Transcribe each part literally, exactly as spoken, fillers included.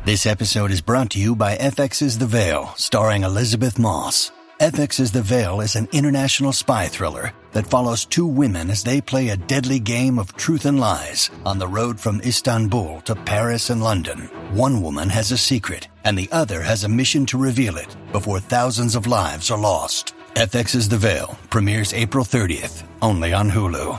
This episode is brought to you by F X's The Veil, starring Elizabeth Moss. F X's The Veil is an international spy thriller that follows two women as they play a deadly game of truth and lies on the road from Istanbul to Paris and London. One woman has a secret, and the other has a mission to reveal it before thousands of lives are lost. F X's The Veil premieres April thirtieth, only on Hulu.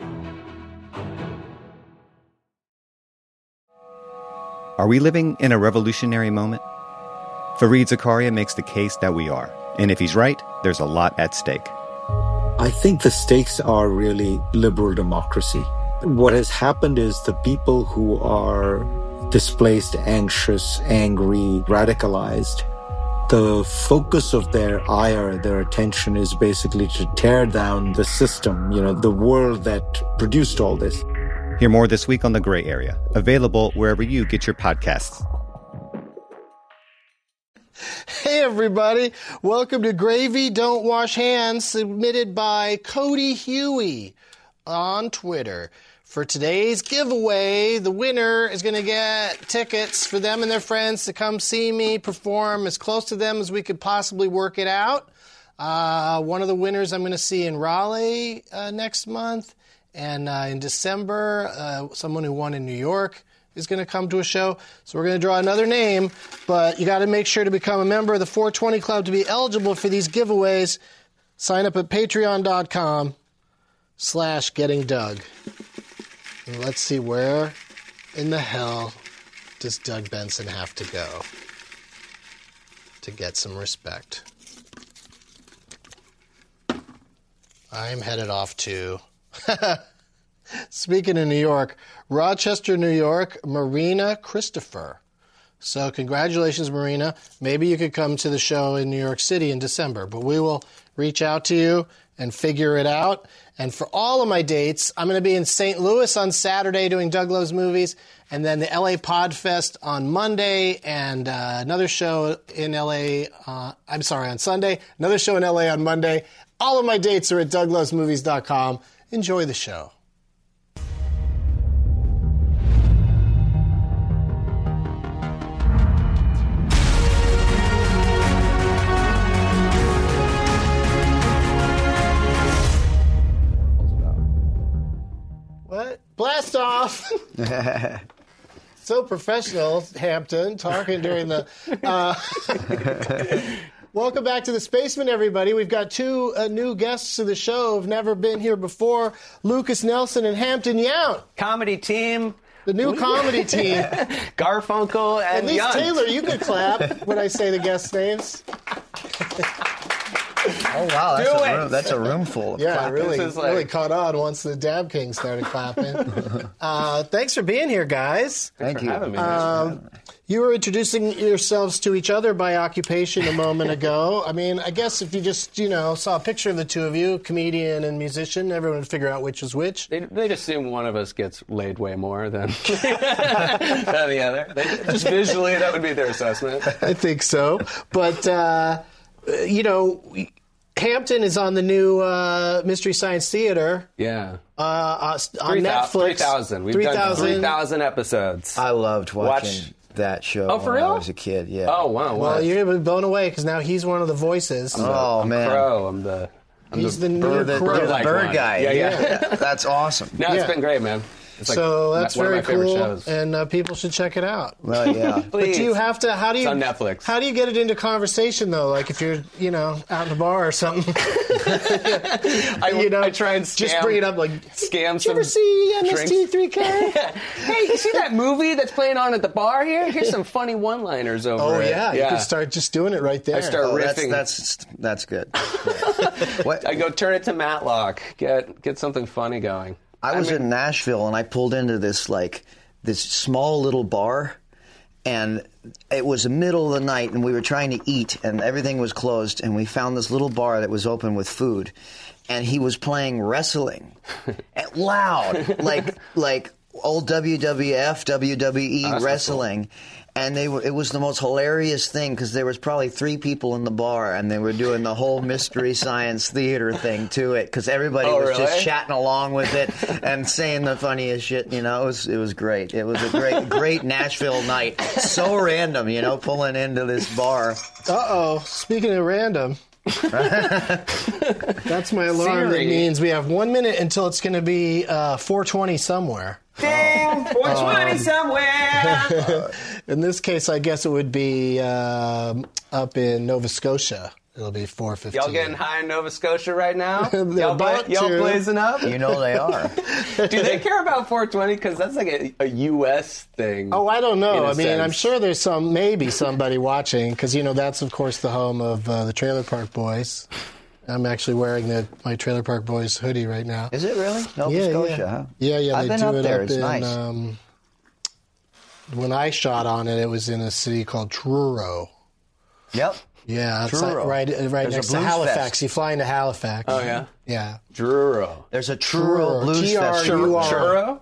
Are we living in a revolutionary moment? Fareed Zakaria makes the case that we are. And if he's right, there's a lot at stake. I think the stakes are really liberal democracy. What has happened is the people who are displaced, anxious, angry, radicalized, the focus of their ire, their attention is basically to tear down the system, you know, the world that produced all this. Hear more this week on The Gray Area, available wherever you get your podcasts. Hey everybody, welcome to Gravy Don't Wash Hands, submitted by Cody Huey on Twitter. For today's giveaway, the winner is going to get tickets for them and their friends to come see me perform as close to them as we could possibly work it out. Uh, one of the winners I'm going to see in Raleigh uh, next month, and uh, in December, uh, someone who won in New York is going to come to a show. So we're going to draw another name, but you got to make sure to become a member of the four twenty Club to be eligible for these giveaways. Sign up at patreon.com slash getting Doug. And let's see, where in the hell does Doug Benson have to go to get some respect? I'm headed off to... Speaking of New York, Rochester, New York, Marina Christopher. So congratulations, Marina. Maybe you could come to the show in New York City in December, but we will reach out to you and figure it out. And for all of my dates, I'm going to be in Saint Louis on Saturday doing Doug Loves Movies, and then the L A Podfest on Monday, and uh, another show in L A, uh, I'm sorry, on Sunday, another show in L A on Monday. All of my dates are at doug loves movies dot com. Enjoy the show. What? Blast off! So professional, Hampton, talking during the... Uh, welcome back to The Spaceman, everybody. We've got two uh, new guests to the show who've never been here before, Lucas Nelson and Hampton Yount. Comedy team. The new comedy team. Garfunkel and At least, Yount. Taylor, you could clap when I say the guest names. Oh, wow, that's, Do a it. room, that's a room full of Yeah, clapping. really, This is like- really caught on once the Dab King started clapping. uh, thanks for being here, guys. Thank for you. having me. Um, you were introducing yourselves to each other by occupation a moment ago. I mean, I guess if you just, you know, saw a picture of the two of you, comedian and musician, everyone would figure out which was which. They, they just assume one of us gets laid way more than, than the other. They, just visually, that would be their assessment. I think so. But, uh, you know, Hampton is on the new uh, Mystery Science Theater Yeah. uh, uh, on three Netflix. three thousand. We've three done thousand. three thousand episodes. I loved watching Watch- that show Oh, for when real? I was a kid. Yeah. Oh, wow. Well, wow. you're going to be blown away because now he's one of the voices. Oh, I'm man. Crow. I'm the... I'm He's the the new bird, the, Crow. you're the bird-like bird one. guy. Yeah, yeah. That's awesome. No, Yeah. it's been great, man. It's like So that's one of very my favorite cool, shows. and uh, people should check it out. Well, yeah. But do you have to? How do you? It's on Netflix. How do you get it into conversation though? Like if you're, you know, out in a bar or something. I, you know, I try and scam, just bring it up like. scam Did you ever some see M S T drinks. three K? Hey, you see that movie that's playing on at the bar here? Here's some funny one-liners over Oh it. yeah, you could start just doing it right there. I start Oh, that's, riffing. that's that's good. What? I go turn it to Matlock. Get get something funny going. I was I mean- in Nashville and I pulled into this like this small little bar, and it was the middle of the night and we were trying to eat and everything was closed, and we found this little bar that was open with food, and he was playing wrestling, and loud, like like old W W F, W W E Oh, wrestling. And they were, it was the most hilarious thing because there was probably three people in the bar and they were doing the whole Mystery Science Theater thing to it because everybody Oh, was really? just chatting along with it and saying the funniest shit. You know, it was it was great. It was a great great Nashville night. So random, you know, pulling into this bar. Uh-oh. Speaking of random. That's my alarm. Siri. That means we have one minute until it's going to be uh, four twenty somewhere. Ding! four twenty somewhere! In this case, I guess it would be um, up in Nova Scotia. It'll be four fifteen. Y'all getting high in Nova Scotia right now? They're y'all, about y'all to. blazing up? You know they are. Do they care about four twenty? Because that's like a, a U S thing. Oh, I don't in know. a I mean, I'm sense. sure there's some, maybe somebody watching, because, you know, that's, of course, the home of uh, the Trailer Park Boys. I'm actually wearing the, my Trailer Park Boys hoodie right now. Is it really? Nova yeah, Scotia, yeah. huh? Yeah, yeah. I've they been do up it there. up It's in, nice. Um, when I shot on it, it was in a city called Truro. Yep. Yeah, it's Truro. like right, right There's a next to blues Halifax. fest. You fly into Halifax. Oh, yeah? Yeah. Truro. There's a Truro Blues T R U R. Festival. Churro?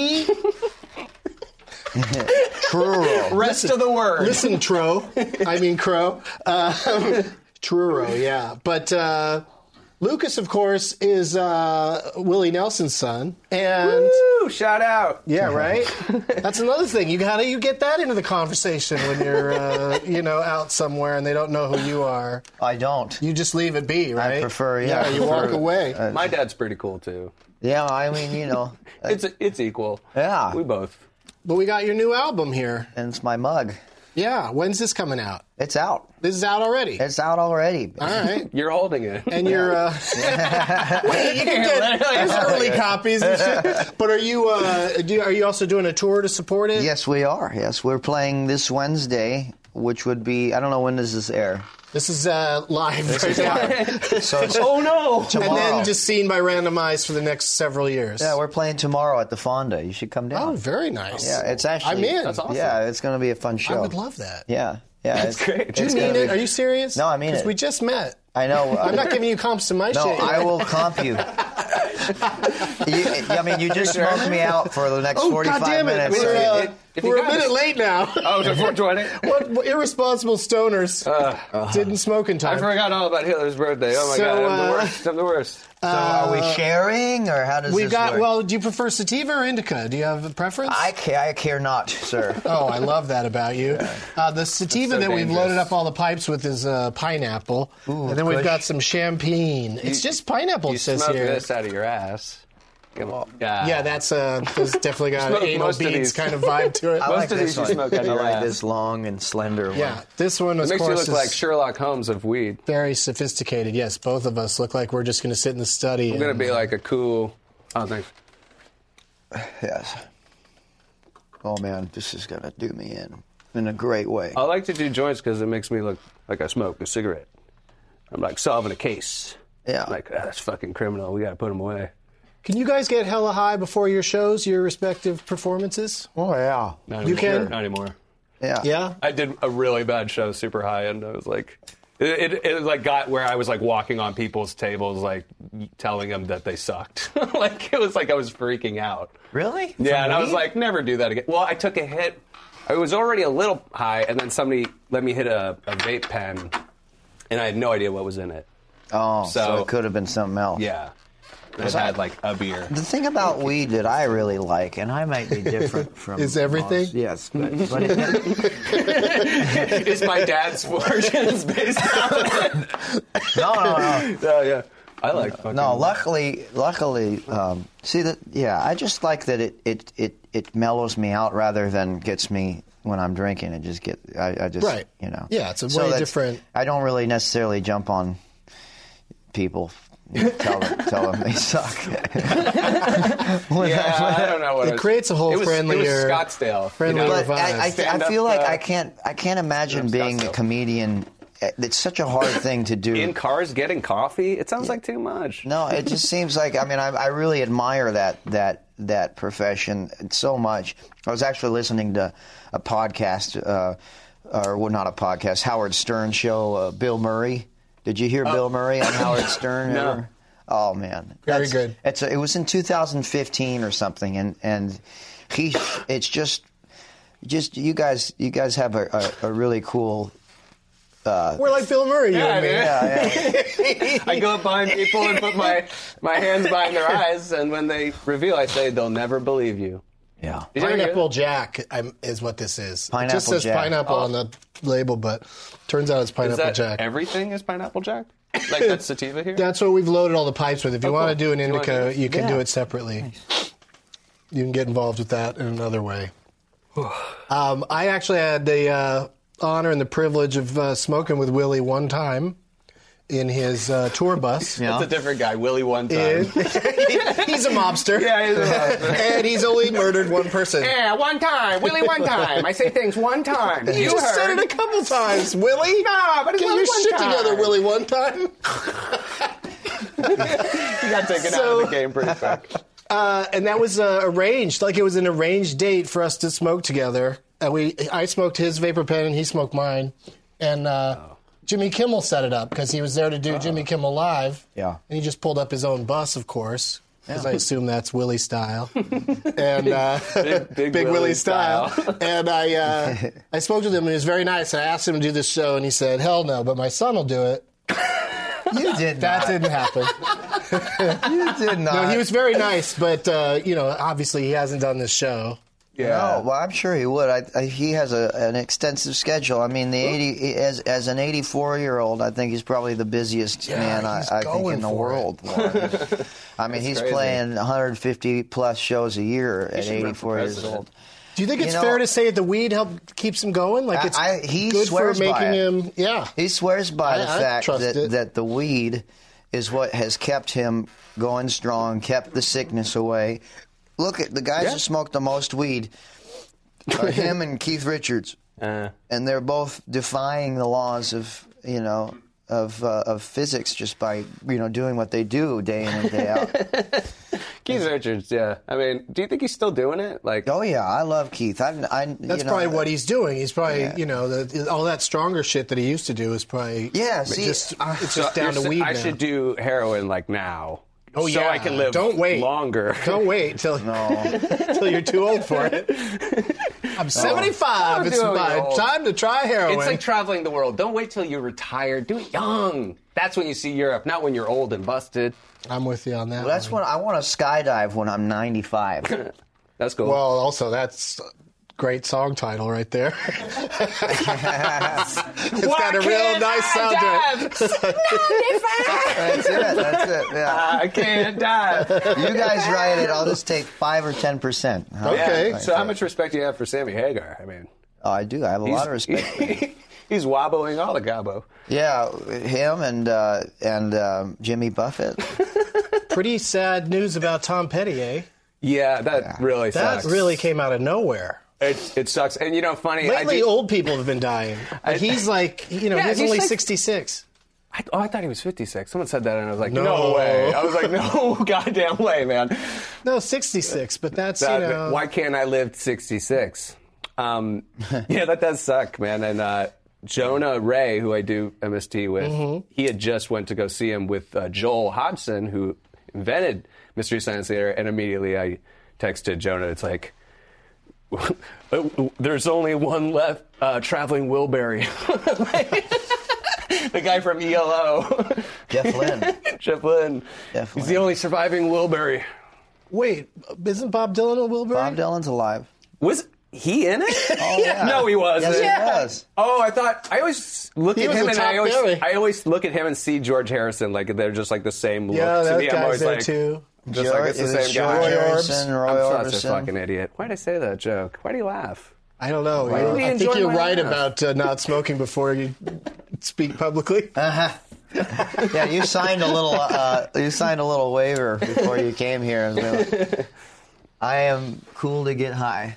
Chi. Truro. Rest of the word. Listen, Tro. I mean Crow. Um, Truro, yeah. But uh, Lucas, of course, is uh, Willie Nelson's son, and Woo! Shout out. yeah, right. That's another thing. You how do you get that into the conversation when you're, uh, you know, out somewhere and they don't know who you are? I don't. You just leave it be, right? prefer, yeah, Yeah, you I walk prefer- away. My dad's pretty cool, too. Yeah, I mean, you know, It's it's equal. Yeah. We both. But we got your new album here. and it's my mug. Yeah. When's this coming out? It's out. This is out already. It's out already. All right. You're holding it. And you're, uh, wait, you can get there's early copies and shit. But are you, uh, do you, are you also doing a tour to support it? Yes, we are. Yes, we're playing this Wednesday, which would be, I don't know when does this air. This is uh, live right now. So it's, Oh, no. And tomorrow. then just seen by randomized for the next several years. Yeah, we're playing tomorrow at the Fonda. You should come down. Oh, very nice. Yeah, it's actually. I'm in. That's awesome. Yeah, it's going to be a fun show. I would love that. Yeah, yeah. That's it's, great. It's Do you mean gonna it? be- Are you serious? No, I mean Because it. we just met. I know. I'm not giving you comps to my No, shit. I will comp you. you. I mean, you just smoked me out for the next Oh, forty-five God damn it. minutes. We're, so- uh, If- if you we're a got minute it. late now. Oh, to four twenty? What, what irresponsible stoners didn't smoke in I time. forgot all about Hitler's birthday. Oh, my So, God. I'm uh, the worst. I'm the worst. So are we sharing, or how does We this got, work? well, do you prefer sativa or indica? Do you have a preference? I care, I care not, sir. Oh, I love that about you. Uh, the sativa so that we've dangerous. loaded up all the pipes with is uh, pineapple. Ooh, and then we've kush. got some champagne. It's just pineapple, You it says smoke here. this out of your ass. Come on. Yeah. Yeah, that's uh, that's definitely got an Smoke anal most of beads these. kind of vibe to it. I Most like of this these you one. smoke out of I your like ass. this long and slender one. Yeah, this one, It of makes you course, look is like Sherlock Holmes of weed. very sophisticated. Yes, both of us look like we're just going to sit in the study. I'm going to and, be uh, like a cool... Oh, thanks. Yes. Oh man, this is gonna do me in in a great way. I like to do joints because it makes me look like I smoke a cigarette. I'm like solving a case. Yeah. I'm like, ah, that's fucking criminal. We got to put him away. Can you guys get hella high before your shows, your respective performances? Oh yeah. Not You anymore. can? Not anymore. Yeah. Yeah? I did a really bad show, super high, and I was like, it, it, it like got where I was like walking on people's tables, like telling them that they sucked. Like it was like I was freaking out. Really? Yeah, From and I was weed? like, never do that again. Well, I took a hit. I was already a little high, and then somebody let me hit a, a vape pen, and I had no idea what was in it. Oh, so, So- it could have been something else. Yeah. It had like a beer. The thing about weed that I really like, and I might be different from Is everything? most- yes, but, but it, It's my dad's version. It's based on it. no, no, no. Oh, yeah. I like fucking... No, luckily, luckily, um, see that. Yeah, I just like that it, it, it, it mellows me out rather than gets me when I'm drinking. It just get I, I just Right. you know. Yeah, it's a So way that's- different- I don't really necessarily jump on people. tell them, tell them they suck. Yeah, I don't know what It was- creates a whole it was, friendlier- It was Scottsdale. friendlier you know? But vibe. I, I, I Stand-up, feel like uh, I can't I can't imagine yeah, being a Scottsdale. comedian. It's such a hard thing to do. In cars getting coffee? It sounds like too much. No, it just seems like I mean I, I really admire that that that profession so much. I was actually listening to a podcast, uh, or well, not a podcast, Howard Stern show. Uh, Bill Murray. Did you hear Bill Murray on Howard Stern? No. ever? Oh man, Very That's- good. It's a, it was in two thousand fifteen or something, and and he, it's just, just you guys, you guys have a, a, a really cool. Uh, We're like Bill Murray, you Yeah, and me. man. yeah, yeah. I go up behind people and put my, my hands behind their eyes, and when they reveal, I say, they'll never believe you. yeah. Did you ever hear Pineapple Jack um, is what this is. Pineapple it just says Jack. pineapple Oh. on the label, but turns out it's Is Pineapple that Jack. everything is Pineapple Jack? Like that's sativa here? That's what we've loaded all the pipes with. If you Oh, want to cool. do an Do you wanna indica, do this? you can do Yeah. it separately. You can get involved with that in another way. um, I actually had the uh, honor and the privilege of uh, smoking with Willie one time in his uh, tour bus. Yeah. That's a different guy. Willie one time. And- he's a mobster. Yeah, he's a mobster. And he's only murdered one person. Yeah, one time. Willie one time. I say things one time. You, just said it a couple times, Willie. No, but it's Get Willie your one shit time. together, Willie, one time. He got taken So- out of the game pretty quick. Uh, and that was uh, arranged, like it was an arranged date for us to smoke together. And we, I smoked his vapor pen, and he smoked mine. And uh, Oh. Jimmy Kimmel set it up because he was there to do Jimmy Kimmel Live. Yeah. And he just pulled up his own bus, of course, because I assume that's Willie style. and uh, Big- big Willie Willie style. style. and I, uh, I spoke to him, and he was very nice. And I asked him to do this show, and he said, "Hell no, but my son will do it." You did That not. didn't happen. You did not. No, he was very nice, but uh, you know, obviously he hasn't done this show. No, well, I'm sure he would. I, I, he has a, an extensive schedule. I mean, the eighty as as an eighty-four year old, I think he's probably the busiest Yeah, man I, he's I think going in the for world. I mean, he's crazy. playing one hundred fifty plus shows a year at should run for eighty-four years president. old. Do you think it's You know- fair to say that the weed help keeps him going? Like I- it's I- he good for swears by making it. him. Yeah. He swears by I- the I fact trust that, it. that the weed is what has kept him going strong, kept the sickness away. Look at the guys Yeah. who smoke the most weed are him and Keith Richards, Uh, and they're both defying the laws of you know of uh, of physics just by you know doing what they do day in and day out. Keith Richards, yeah. I mean, do you think he's still doing it? Like, Oh yeah, I love Keith. I, I That's you know, probably what he's doing. He's probably, Yeah. you know, the, all that stronger shit that he used to do is probably. Yeah, see, just, uh, it's so just down you're to sa- weed I now. should do heroin like now. Oh so yeah, I can live Don't wait longer. Don't wait till till you're too old for it. I'm seventy-five. I'm It's doing my old. time to try heroin. It's like traveling the world. Don't wait till you're retired. Do it young. That's when you see Europe, not when you're old and busted. I'm with you on that. Well, that's one. when I want to skydive when I'm ninety-five. That's cool. Well, also that's a great song title right there. It's got a real nice sound to it. That's it. That's it. Yeah. I can't die. You guys write it. I'll just take five or ten percent. Okay. Yeah. So how much respect do you have for Sammy Hagar? I mean, Oh, I do. I have a lot of respect. for him. he's wobbling all the gabo. Yeah, him and uh, and um, Jimmy Buffett. Pretty sad news about Tom Petty, eh? Yeah, that really That sucks. really came out of nowhere. It, it sucks. And you know, funny. I Lately, do, old people have been dying. But he's like, you know, Yeah, he's, he's only like- sixty-six. I, oh, I thought he was fifty-six. Someone said that, and I was like, No. no, way. I was like, no goddamn way, man. No, sixty-six, but that's, That- you know. Why can't I live sixty-six? Um, yeah, that does suck, man. And uh, Jonah Ray, who I do M S T with, Mm-hmm. he had just went to go see him with uh, Joel Hodgson, who invented Mystery Science Theater, and immediately I texted Jonah. It's like, there's only one left, uh, Traveling Wilbury. The guy from E L O. Jeff Lynne. Jeff Lynne. Jeff He's Lynne. the only surviving Wilbury. Wait, isn't Bob Dylan a Wilbury? Bob Dylan's alive. Was he in it? Oh, yeah. No, he wasn't. Yes, he was. Oh, I thought I always look He at was him a and top I always Billy. I always look at him and see George Harrison like they're just like the same look. Yeah, to that me, I'm guy's always there like, too. just like it's the George- same it was guy. George Roy Harrison, Roy I'm such a Orbison. fucking idiot. Why did I say that joke? Why do you laugh? I don't know. Why You- did he I think enjoy you're my right laugh? about uh, not smoking before you speak publicly. Yeah, you signed a little. Uh, you signed a little waiver before you came here. And like, I am cool to get high.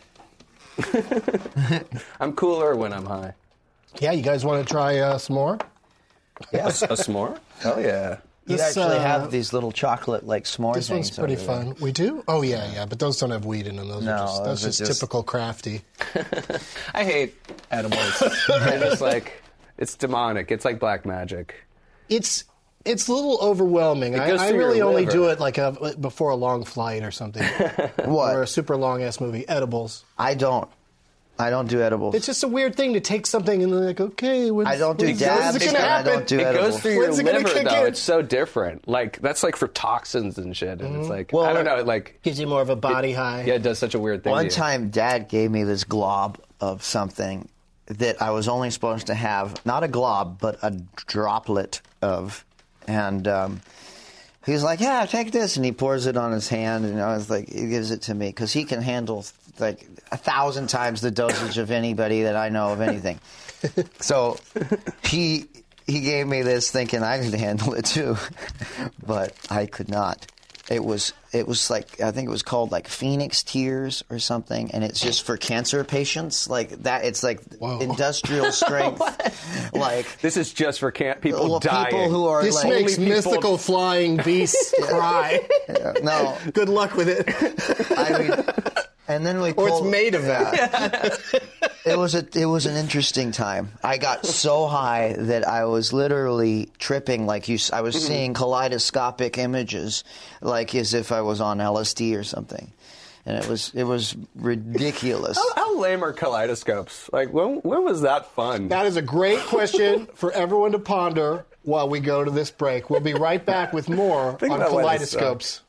I'm cooler when I'm high. Yeah, you guys want to try uh, some more? A, a s'more? Hell yeah. You This, actually uh, have these little chocolate like s'more This one's things pretty over there. fun. We do? Oh, yeah, yeah, but those don't have weed in them. Those No, are just, that's those are just, just- typical crafty. I hate edibles. They're just like it's demonic. It's like black magic. It's It's a little overwhelming. I, goes I through your really only liver. do it like a, before a long flight or something. What? Or a super long ass movie. Edibles. I don't. I don't do edibles. It's just a weird thing to take something and then like, okay, when's, I don't do when's, dabs, when's it gonna and I happen? don't do It edibles. goes through your When's it gonna liver, kick though. in? It's so different. Like, that's like for toxins and shit. And it's like, Well, I don't know, like... Gives you more of a body high. Yeah, it does such a weird thing. One to you. time, Dad gave me this glob of something that I was only supposed to have, not a glob, but a droplet of. And um, he was like, yeah, take this. And he pours it on his hand. And I was like, he gives it to me because he can handle like a thousand times the dosage of anybody that I know of anything. So he he gave me this thinking I could handle it too. But I could not. It was it was like I think it was called like Phoenix Tears or something, and it's just for cancer patients like that. It's like Whoa. industrial strength, like This is just for camp people well, dying. people who are This like makes people- mystical flying beasts cry. no. Good luck with it. I mean, and then we Or it's pulled- made of that. It was a it was an interesting time. I got so high that I was literally tripping, like you. s- I was seeing kaleidoscopic images, like as if I was on L S D or something, and it was it was ridiculous. How, how lame are kaleidoscopes? Like, when, when was that fun? That is a great question for everyone to ponder while we go to this break. We'll be right back with more Think on about why this kaleidoscopes.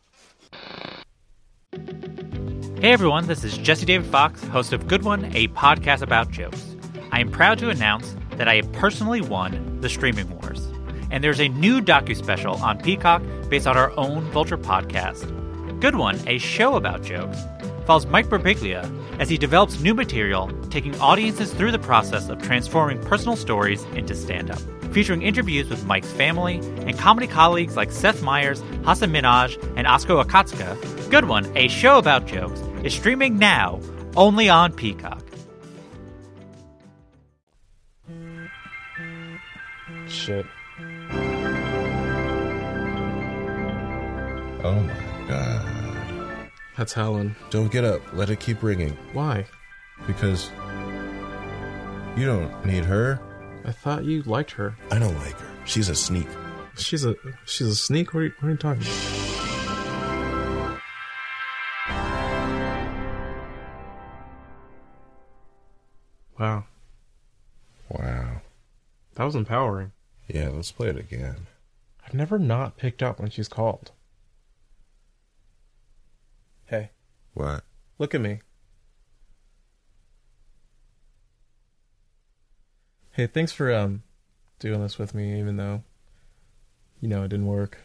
Hey everyone, this is Jesse David Fox, host of Good One, a podcast about jokes. I am proud to announce that I have personally won the Streaming Wars. And there's a new docu-special on Peacock based on our own Vulture podcast. Good One, a show about jokes, follows Mike Birbiglia as he develops new material, taking audiences through the process of transforming personal stories into stand-up. Featuring interviews with Mike's family and comedy colleagues like Seth Meyers, Hasan Minhaj, and Asko Akatsuka, Good One, a show about jokes, is streaming now only on Peacock. Shit. Oh my god. That's Helen. Don't get up. Let it keep ringing. Why? Because you don't need her. I thought you liked her. I don't like her. She's a sneak. She's a she's a sneak. What are you, what are you talking about? Wow, Wow. that was empowering. Yeah, let's play it again. I've never not picked up when she's called. Hey, What? look at me. Hey, thanks for um doing this with me, even though you know it didn't work.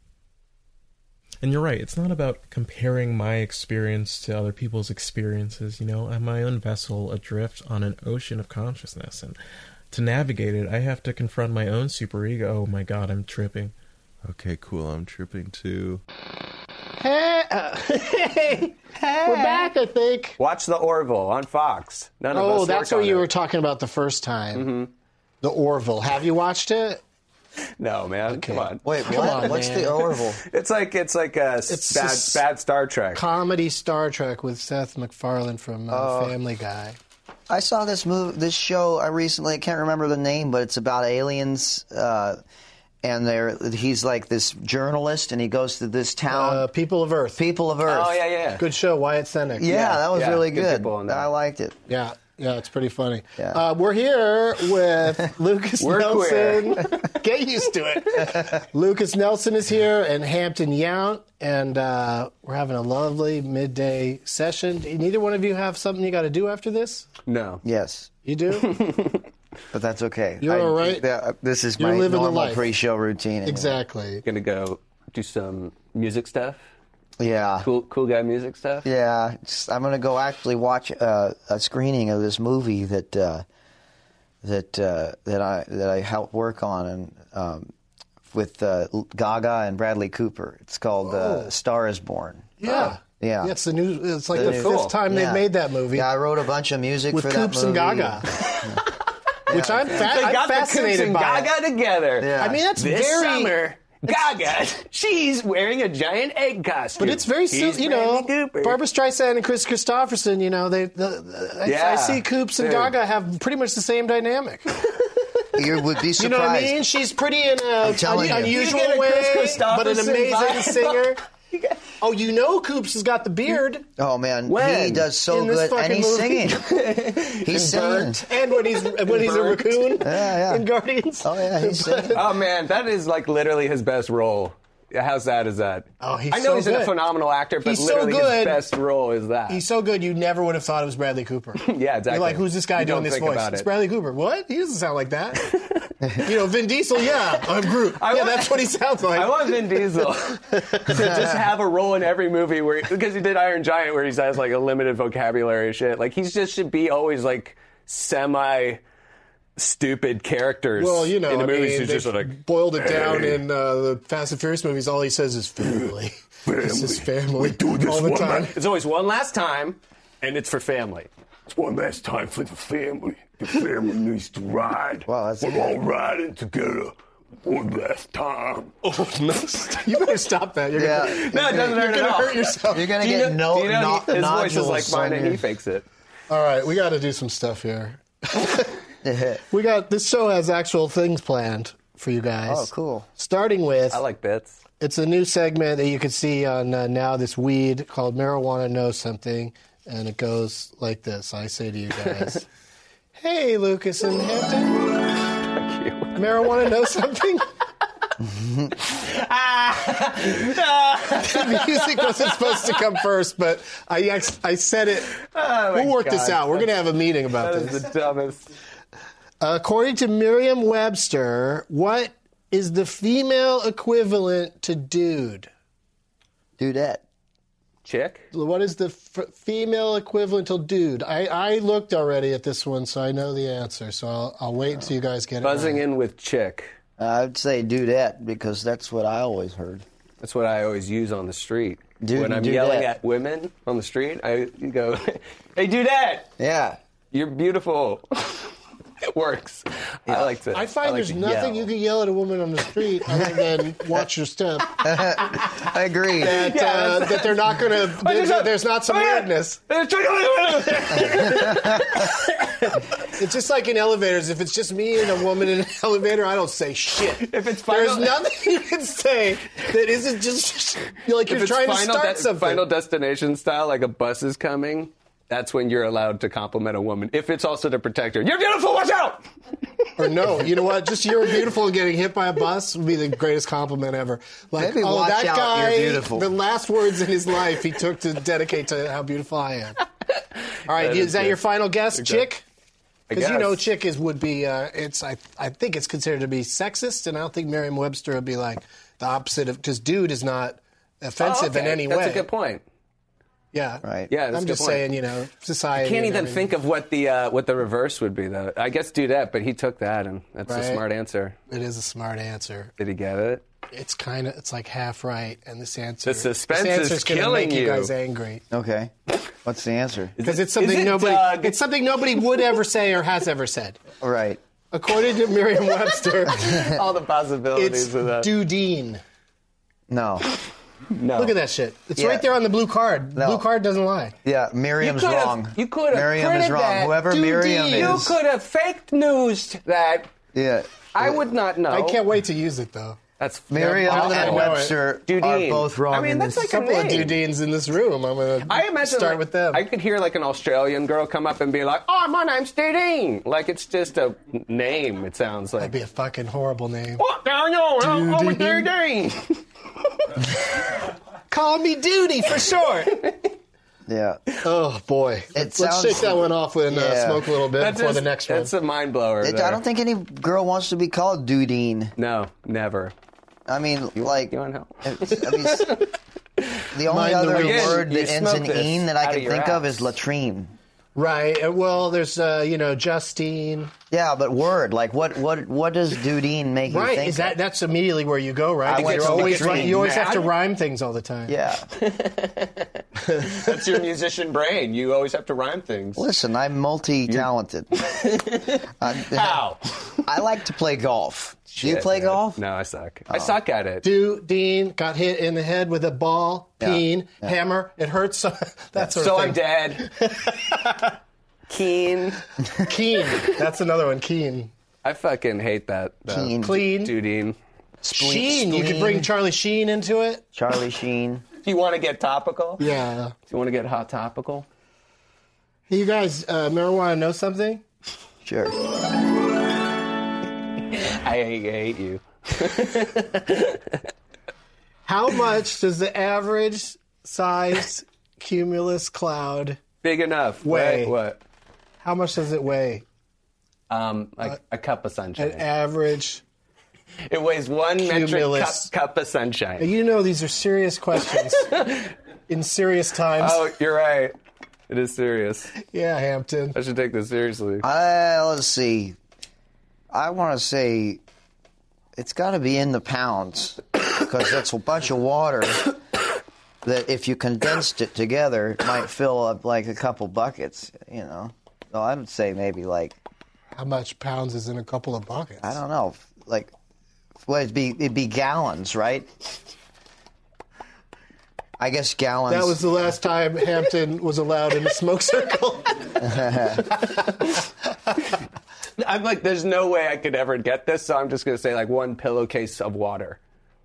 And you're right, it's not about comparing my experience to other people's experiences, you know. I'm my own vessel adrift on an ocean of consciousness, and to navigate it, I have to confront my own superego. Oh my god, I'm tripping. Okay, cool. I'm tripping too. Hey, uh, hey, we're back, I think. Watch The Orville on Fox. None of us Oh, work that's what on you it. were talking about the first time. The Orville. Have you watched it? No, man. Come on. Wait, Come what? on, What's man. the Orville? It's like it's like a s- It's bad just- bad Star Trek. Comedy Star Trek with Seth MacFarlane from uh, Family Guy. I saw this movie, this show I recently. I can't remember the name, but it's about aliens. Uh, and they're he's like this journalist, and he goes to this town. Uh, People of Earth. People of Earth. Oh yeah, yeah. Good show, Wyatt Cenac. Yeah, Yeah, that was yeah, really good good. people in that. I liked it. Yeah, yeah, it's pretty funny. Yeah. Uh, we're here with Lucas We're Nelson. Get used to it. Lucas Nelson is here and Hampton Yount, and uh, we're having a lovely midday session. Neither one of you have something you got to do after this? No. Yes, You do? but that's okay. You're I- all right? th- This is You're my living the normal life. pre-show routine. anyway. Exactly. Gonna go do some music stuff. Yeah. Cool, cool guy music stuff. Yeah, it's- I'm going to go actually watch uh, a screening of this movie that uh, that uh, that I that I helped work on, and um, with uh, Gaga and Bradley Cooper. It's called uh, Star Is Born. Yeah. Yeah. Yeah, it's the new. It's like The the new- fifth Cool. time Yeah. they've made that movie Yeah, I wrote a bunch of music with for Coops that and movie. Gaga, which I'm, fa- They I'm got the Coops fascinated and by. Gaga together. Yeah. I mean, that's This very. summer, Gaga, she's wearing a giant egg costume. But it's very, He's sim- you know, Bradley Cooper. Barbara Streisand and Chris Christopherson. You know, they. The, the, I- I, Yeah, see Coops and dude. Gaga have pretty much the same dynamic. You would be surprised. You know what I mean? She's pretty in a telling un- you. unusual You get a way, Chris but an Christopherson amazing vibe. singer. Oh, you know Coops has got the beard. Oh man, When? he does so In this good, and fucking he's movie. singing. He's singing. Burnt. And when he's when he's a Burnt. raccoon Yeah, yeah. in Guardians. Oh yeah, he's singing. Oh man, that is like literally his best role. How sad is that? Oh, he's I know so he's good. a phenomenal actor, but He's so literally good. his best role is that. He's so good, you never would have thought it was Bradley Cooper. Yeah, exactly. You're like, who's this guy You doing don't this think voice? about It's it. Bradley Cooper. What? He doesn't sound like that. You know, Vin Diesel, yeah, I'm Groot. I yeah, want- that's what he sounds like. I want Vin Diesel to just have a role in every movie where, because he did Iron Giant, where he has like a limited vocabulary and shit. Like he's just should be always like semi stupid characters. Well, you know, in the I movies, mean, he's they just like boiled it down in uh, the Fast and Furious movies. All he says is family. This is family. We do this all the time. It's always one last time, and it's for family. It's one last time for the family. The family needs to ride. Wow, that's We're good. all riding together. One last time. Oh, no. You better stop that. You're Yeah. gonna, No, it doesn't you're hurt gonna at all. hurt yourself. You're gonna Do you get know- no, do you know no he- his voice is nodules like mine, on and your- he fakes it. All right, we got to do some stuff here. We got this show has actual things planned for you guys. Oh, cool. Starting with I like bits. it's a new segment that you can see on uh, Now This Weed called Marijuana Knows Something, and it goes like this. I say to you guys, "Hey, Lucas and Hampton, Thank you. marijuana knows something." The music wasn't supposed to come first, but I ex- I said it. Oh, my we'll work this God. out. We're going to have a meeting about That this. is the dumbest. According to Merriam-Webster, what is the female equivalent to dude? Dudette. Chick? What is the f- female equivalent to dude? I, I looked already at this one, so I know the answer. So I'll, I'll wait until you guys get it Buzzing right. in with chick. Uh, I'd say dudette because that's what I always heard. That's what I always use on the street. Dude when and I'm dudette. yelling at women on the street, I go, "Hey, dudette, Yeah. you're beautiful." It works. I like to. I find like there's to nothing yell. you can yell at a woman on the street other than watch your step. I agree. That, uh, that they're not going to, there's not some weirdness. It's just like in elevators. If it's just me and a woman in an elevator, I don't say shit. If it's There's final, nothing you can say that isn't just like if you're it's trying to final, start de- something. final destination style, like a bus is coming. That's when you're allowed to compliment a woman. If it's also to protect her, you're beautiful. Watch out. Or no, you know what? Just you're beautiful and getting hit by a bus would be the greatest compliment ever. Like, Maybe oh, watch that out, guy, you're beautiful. the last words in his life he took to dedicate to how beautiful I am. All right, That is, is that good. your final guess, Exactly. chick? I Because you guess. know, chick is would be. Uh, it's I I think it's considered to be sexist, and I don't think Merriam-Webster would be like the opposite of because dude is not offensive Oh, in okay. any That's way. a good point. Yeah, Right. Yeah, that's I'm a good just point. saying, you know, society. I can't and even everything. think of what the uh, what the reverse would be though. I guess dudette, but he took that, and that's Right. a smart answer. It is a smart answer. Did he get it? It's kind of it's like half right, and this answer. The suspense this is answer's gonna killing make you you. guys angry Okay. What's the answer? because it's Is something it nobody. Doug? It's something nobody would ever say or has ever said. All right. According to Merriam-Webster, All the possibilities it's of that. dudine. No. no. Look at that shit. It's Yeah. right there on the blue card. No. Blue card doesn't lie. Yeah, Miriam's You could've- wrong. you could've Miriam is printed wrong. that. Whoever Dude, Miriam you is. You could have faked news that. Yeah. I would not know. I can't wait to use it though. That's Miriam I'll and know it. Webster Dudine. are both wrong I mean, in that's this. like A couple of name. dudines in this room. I'm gonna I imagine start like, with them. I could hear like an Australian girl come up and be like, "Oh, my name's Dudine." Like it's just a name. It sounds like. That'd be a fucking horrible name. What down yo? I'm a Dudine. Dudine. Call me Duty for short. Yeah. Oh boy, let's, let's sounds- shake that one off and uh, Yeah. smoke a little bit That's before just- the next one. That's a mind blower. It, there. I don't think any girl wants to be called Dudine. No, never. I mean, like, You want help? it's- I mean, s- the only Mind the other Again, word you that ends smoke in this "een" that I out can of your think of ass. is latrine. Right. uh, Well, there's uh, you know Justine. Yeah, but word like what? What? What does Dudine make you Right. think? Is that of? that's immediately where you go? Right. I Because went you're to always latrine. right. You always have to Mad? rhyme things all the time. Yeah. That's your musician brain. You always have to rhyme things. Listen, I'm multi-talented. I, How? I like to play golf. Do you Shit, play man. golf? No, I suck. I suck at it. Do Dean got hit in the head with a ball, Yeah. peen, hammer. It hurts. So, that sort So of I'm thing. dead. Keen. Keen. That's another one. Keen. I fucking hate that. that Keen. Clean. Dudine. Sheen. You could bring Charlie Sheen into it. Charlie Sheen. If you want to get topical? Yeah. If you want to get hot topical? Hey, you guys, uh, marijuana know something? Sure. I hate you. How much does the average sized cumulus cloud Big enough. weigh? What? what? How much does it weigh? Um, like Uh, a cup of sunshine. An average. It weighs one metric Cumulus. cup, cup of sunshine. You know these are serious questions in serious times. Oh, you're right. It is serious. Yeah, Hampton. I should take this seriously. Uh, let's see. I want to say it's got to be in the pounds because that's a bunch of water that if you condensed it together, it might fill up like a couple buckets, you know. So I would say maybe like, How much pounds is in a couple of buckets? I don't know, like, well, it'd be, it'd be gallons, right? I guess gallons. That was the last time Hampton was allowed in a smoke circle. I'm like, there's no way I could ever get this, so I'm just going to say like one pillowcase of water.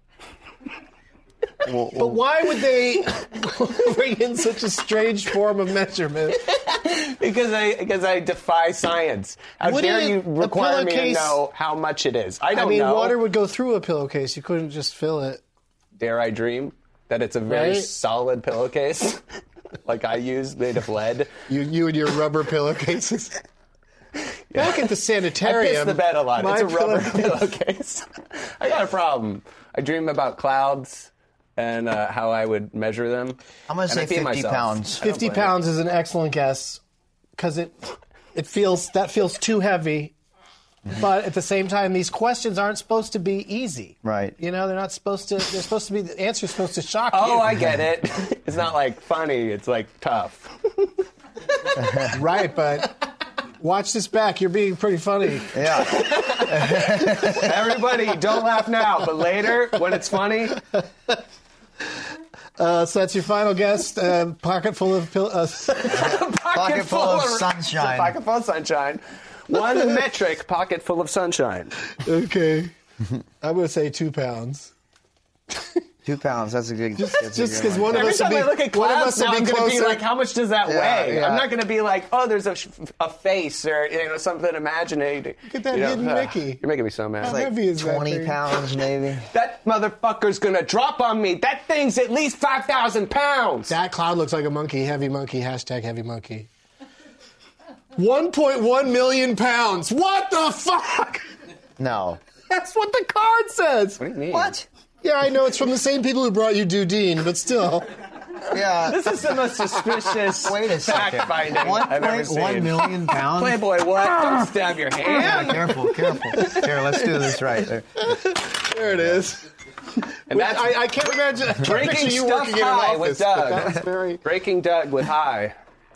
Well, But why would they bring in such a strange form of measurement? Because I because I defy science. How Wouldn't dare it- you a require me to pillowcase- know how much it is? I don't I mean, know. water would go through a pillowcase. You couldn't just fill it. Dare I dream that it's a very Right? solid pillowcase, like I use, made of lead. You, you and your rubber pillowcases. Back at the I sanitarium. piss the bed a lot. my It's a rubber pillowcase- pillowcase. I got a problem. I dream about clouds and uh, how I would measure them. I'm going to And I say feed fifty myself. pounds. fifty pounds is an excellent guess because it it feels that feels too heavy. But at the same time, these questions aren't supposed to be easy. Right. You know, they're not supposed to. They're supposed to be. The answer's supposed to shock you. Oh, I get it. It's not like funny. It's like tough. Right, but watch this back. You're being pretty funny. Yeah. Everybody, don't laugh now, but later when it's funny. Uh, so that's your final guess. Uh, pocket full of pill- uh, Pocket full of sunshine. Pocket full of sunshine. One metric pocket full of sunshine. Okay, I'm going to say two pounds. Two pounds. That's a good. Just that's a just good because one. one of Every us would time be. I look at one of clouds, us would now be I'm going to be closer. like, how much does that Yeah, weigh? yeah. I'm not going to be like, oh, there's a, a face or you know something imaginary. Look at that you know, hidden uh, Mickey. You're making me so mad. How Like heavy is that twenty thing? pounds, maybe. That motherfucker's going to drop on me. That thing's at least five thousand pounds. That cloud looks like a monkey. Heavy monkey. Hashtag heavy monkey. one point one million pounds. What the fuck? No. That's what the card says. What do you mean? What? Yeah, I know it's from the same people who brought you Dudine, but still. Yeah. This is the most suspicious Wait a second. fact finding One I've ever point seen. one million pounds. Playboy, what? Don't stab your Yeah, hand. careful, careful. Here, let's do this right. There. There it is. And that's I, I can't imagine I can't Breaking picture you Stuff working in an High office. with but Doug. That was very. Breaking Doug with high.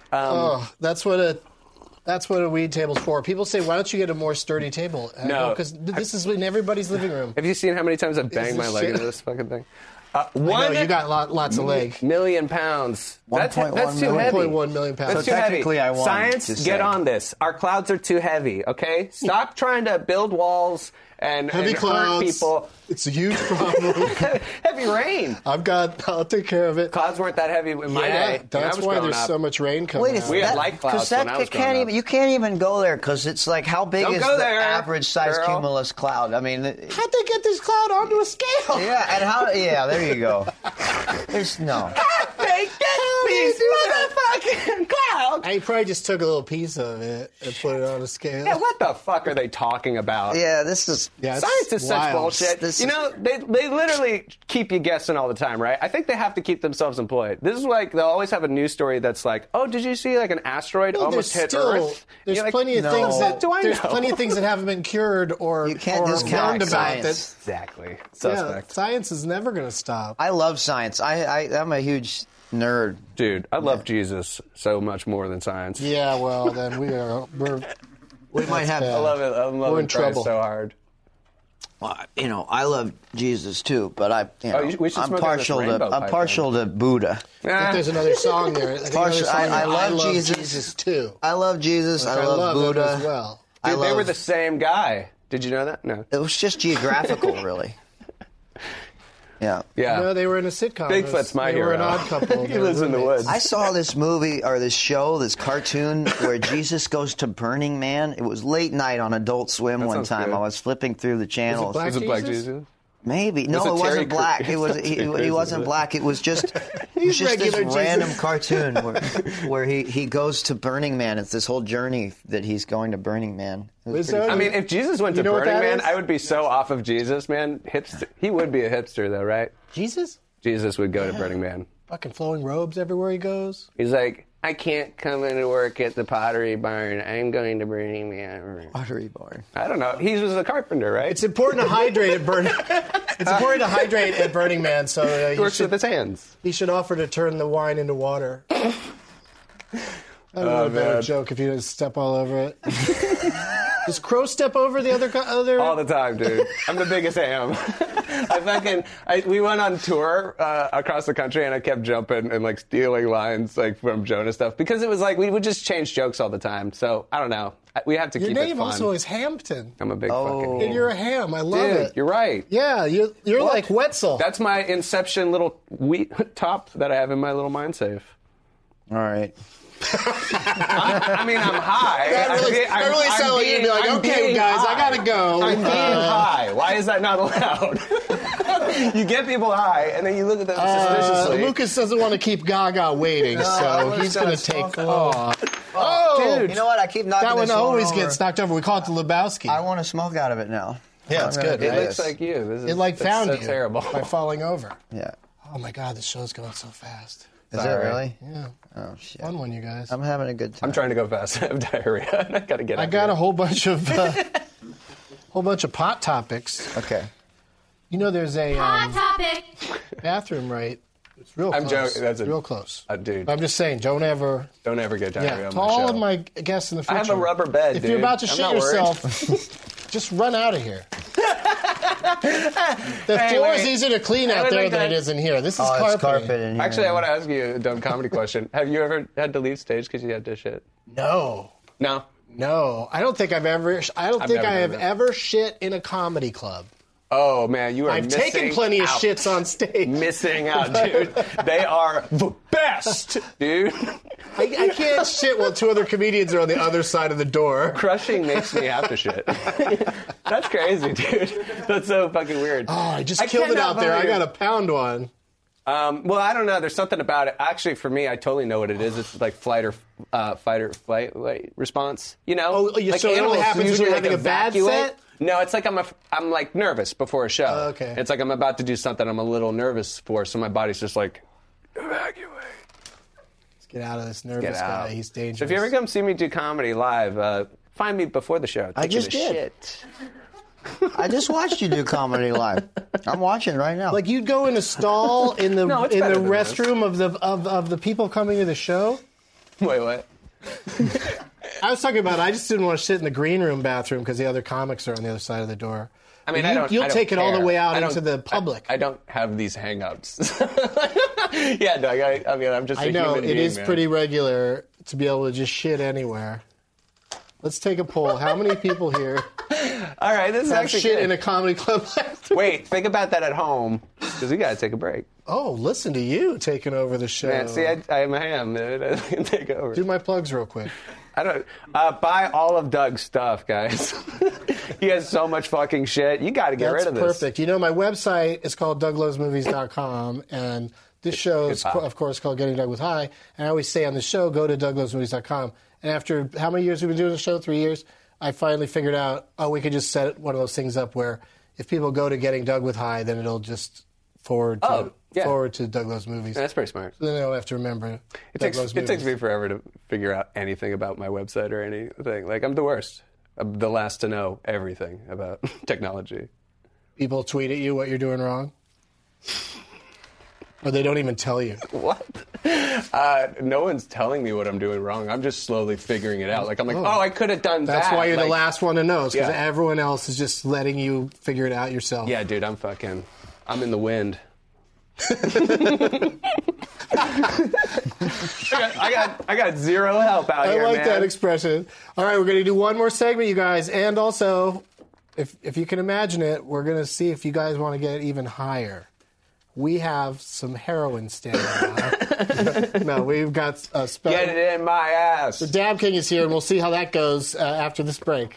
Oh, that's what a. That's what a weed table's for. People say, "Why don't you get a more sturdy table?" No. because this is in everybody's living room. Have you seen how many times I've banged my this leg shit- into this fucking thing? Uh, I one know, you got lot, lots of leg. million pounds. That's, one point one that's too million. heavy. one point one million pounds. That's So too heavy. technically I won, Science, to get say. on this. Our clouds are too heavy, okay? Stop trying to build walls and, Heavy and clouds. hurt people. It's a huge problem. Heavy rain. I've got. I'll take care of it. Clouds weren't that heavy in my Yeah, day. when that's I was why growing there's up. so much rain coming. Wait a out. We had that, light clouds 'cause that when I was can't growing even. up. You can't even go there because it's like how big Don't is go the there, average size girl. cumulus cloud? I mean, it- How'd they get this cloud onto a scale? yeah, and how? Yeah, there you go. There's no. They get these motherfucking clouds. I probably just took a little piece of it and put it on a scale. Yeah, what the fuck are they talking about? Yeah, this is. Yeah, it's Science is such wild. bullshit. This you is- know, they they literally keep you guessing all the time, right? I think they have to keep themselves employed. This is like they'll always have a news story that's like, "Oh, did you see like an asteroid Well, almost there's hit still, Earth?" There's You're like, plenty of no. things that What do I there's know? plenty of things that haven't been cured or You can't or discount learned about science. that. Exactly. Yeah, Suspect. science is never going to stop. I love science. I, I I'm a huge nerd. Dude, I love Jesus so much more than science. Yeah, well then we are we're We might have. I love it. I'm We're loving in Christ trouble. so hard. Well, you know, I love Jesus too, but I, you know, Oh, you- we should I'm smoke out of this partial to rainbow I'm pipe partial to Buddha. I think there's another song there. I, think Partial- another song I- there. I love Jesus. too. I love Jesus. Which I love, him Buddha. as well. I Dude, they love- were the same guy. Did you know that? No. It was just geographical, really. Yeah. Yeah. No, they were in a sitcom. Bigfoot's my they hero. They were an odd couple. He lives in the woods. I saw this movie or this show, this cartoon where Jesus goes to Burning Man. It was late night on Adult Swim That one sounds time. good. I was flipping through the channels. Black Was it Black Jesus? Jesus? Maybe no, Was it it, Terry wasn't black. Crews? It was he, Terry he Crews, wasn't was it? black. It was just it was just this regular Jesus. random cartoon where, where he, he goes to Burning Man. It's this whole journey that he's going to Burning Man. It was Lizzo? pretty I mean, if Jesus went You to know what Burning that Man, is? I would be so off of Jesus, man. Hipster. He would be a hipster, though, right? Jesus? Jesus would go to Burning Man. Fucking flowing robes everywhere he goes. He's like, I can't come into work at the Pottery Barn. I'm going to Burning Man. Pottery Barn. I don't know. He was a carpenter, right? It's important to hydrate at Burning. It's important to hydrate at Burning Man, so uh, he you works should, with his hands. he should offer to turn the wine into water. I don't know Oh, a better man. joke if you didn't step all over it. Does Crow step over the other? guy- other? All the time, dude. I'm the biggest ham. I fucking, I, we went on tour uh, across the country, and I kept jumping and like stealing lines like from Jonah stuff because it was like we would just change jokes all the time. So I don't know. I- We have to Your keep it name fun. also is Hampton. I'm a big Oh. fucking And ham. you're a ham. I love Dude, it. you're right. Yeah, you, you're like Wetzel. That's my Inception little wheat top that I have in my little mind safe. All right. I, I mean, I'm high. That I'm really- being- that I'm- really I'm sounded like you'd be being- like, I'm "Okay, being guys, I high. gotta go." I'm being Uh, high. Why is that not allowed? You get people high, and then you look at them Uh, suspiciously. Lucas doesn't want to keep Gaga waiting, I so wanna he's start going to take smoking. off. Oh, You know what? I keep knocking that one this always over. gets knocked over. We call it the Lebowski. I want to smoke out of it now. Yeah, it's I'm gonna good, do It right? looks this. like you. This is, It like it's found so you terrible. by falling over. Yeah. Oh my God, this show's going so fast. Is it Sorry. really? Yeah, Oh shit. fun one, you guys. I'm having a good time. I'm trying to go fast. I have diarrhea. I gotta get. I out got of a here. whole bunch of uh, whole bunch of pot topics. Okay. You know, there's a Hot um, topic. bathroom, right? It's real I'm close. joking. That's a- real close. Uh, dude. I'm just saying, don't ever. Don't ever get diarrhea Yeah, on to my all show. of my guests in the future. I have a rubber bed, If you're dude. about to I'm shit not worried. yourself, just run out of here. The Hey, floor wait. is easier to clean I out would there like than that. it is in here. This is Oh, carpet. it's carpet in here. Actually, I want to ask you a dumb comedy question. Have you ever had to leave stage because you had to shit? No, No. no. I don't think I've ever. I don't I've think never I done have that. ever shit in a comedy club. Oh man, you are I've missing taken plenty of out. shits on stage. Missing out, dude. They are the best, dude. I, I can't shit while two other comedians are on the other side of the door. Crushing makes me have to shit. That's crazy, dude. That's so fucking weird. Oh, I just I killed it cannot out there. I believe- got a pound one. Um, well, I don't know. There's something about it. Actually, for me, I totally know what it is. It's like flight or uh, fight or flight like, response. You know? Oh, yeah, like so it only animals happens when usually, you're like, having a bad evacuate. set? No, it's like I'm a, I'm like nervous before a show. Oh, okay. It's like I'm about to do something I'm a little nervous for, so my body's just like evacuate. Let's get out of this nervous Get out. guy. He's dangerous. So if you ever come see me do comedy live, uh, find me before the show. I Take just you to did. Shit. I just watched you do comedy live. I'm watching right now. Like you'd go in a stall in the No, it's in the better than this. restroom of the of, of the people coming to the show. Wait, what? I was talking about I just didn't want to sit in the green room bathroom because the other comics are on the other side of the door. I mean, you, I don't. You'll I don't take it all the care. way out I don't- into the public. I, I don't have these hang-ups. Yeah, Doug. I, I mean, I'm just. a I know human it being, is man. pretty regular to be able to just shit anywhere. Let's take a poll. How many people here All right, this is have actually shit good. in a comedy club bathroom? Wait, think about that at home because we gotta take a break. Oh, listen to you taking over the show. Man, see, I, I'm a ham, dude. I can take over. Do my plugs real quick. I don't. Uh, buy all of Doug's stuff, guys. He has so much fucking shit. You got to get That's rid of this. perfect. You know, my website is called doug loves movies dot com, and this show is, Good pop. of course, called Getting Doug with High. And I always say on the show, go to doug loves movies dot com. And after how many years we've been doing the show? Three years. I finally figured out, oh, we could just set one of those things up where if people go to Getting Doug with High, then it'll just forward to, Oh, yeah. forward to Doug Loves Movies. That's pretty smart. So then they don't have to remember It Doug takes Loves it Movies. takes me forever to figure out anything about my website or anything. Like I'm the worst. I'm the last to know everything about technology. People tweet at you what you're doing wrong. Or they don't even tell you. What? Uh, no one's telling me what I'm doing wrong. I'm just slowly figuring it out. Like I'm like, oh, I could have done That's that. why you're Like, the last one to know, because Yeah. everyone else is just letting you figure it out yourself. Yeah, dude, I'm fucking. I'm in the wind. I, got, I got I got zero help out I here, like man. that expression. All right, we're going to do one more segment, you guys. And also, if if you can imagine it, we're going to see if you guys want to get it even higher. We have some heroin standing by. No, we've got a special. Get it in my ass. The Dab King is here, and we'll see how that goes uh, after this break.